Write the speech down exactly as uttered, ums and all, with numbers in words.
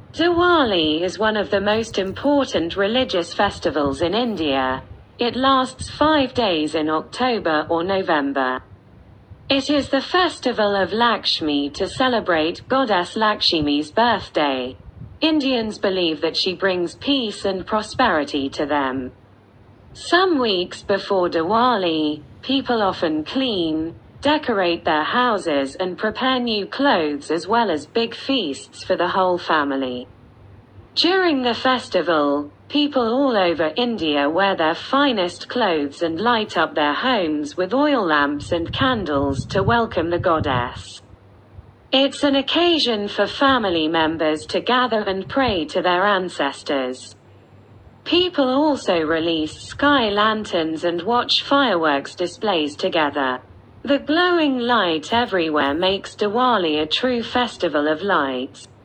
Diwali is one of the most important religious festivals in India. It lasts five days in October or November. It is the festival of Lakshmi to celebrate goddess Lakshmi's birthday. Indians believe that she brings peace and prosperity to them. Some weeks before Diwali, people often clean, decorate their houses and prepare new clothes as well as big feasts for the whole family. During the festival, people all over India wear their finest clothes and light up their homes with oil lamps and candles to welcome the goddess. It's an occasion for family members to gather and pray to their ancestors. People also release sky lanterns and watch fireworks displays together. The glowing light everywhere makes Diwali a true festival of lights.